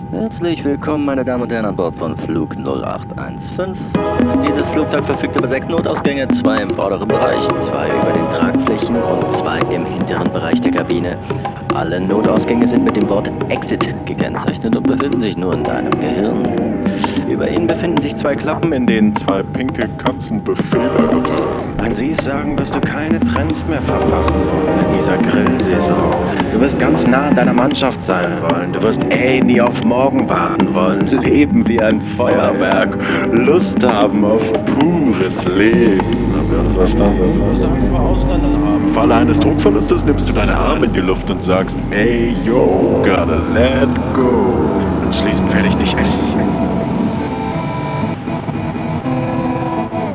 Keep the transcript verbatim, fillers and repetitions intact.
Herzlich willkommen, meine Damen und Herren, an Bord von Flug null acht eins fünf. Dieses Flugzeug verfügt über sechs Notausgänge, zwei im vorderen Bereich, zwei über den Tragflächen und zwei im hinteren Bereich der Kabine. Alle Notausgänge sind mit dem Wort Exit gekennzeichnet und befinden sich nur in deinem Gehirn. Über ihnen befinden sich zwei Klappen, in denen zwei pinke Katzen Befehle erteilen. Wenn Sie sagen, dass du keine Trends mehr verpassen wollen in dieser Grillsaison. Du wirst ganz nah an deiner Mannschaft sein wollen. Du wirst eh nie auf morgen warten wollen. Leben wie ein Feuerwerk. Lust haben auf pures Leben. Haben wir uns verstanden? Was darf ich mal Ausländer haben? Im Falle eines Druckverlustes nimmst du deine Arme in die Luft und sagst, hey yo, gotta let go. Anschließend werde ich dich essen.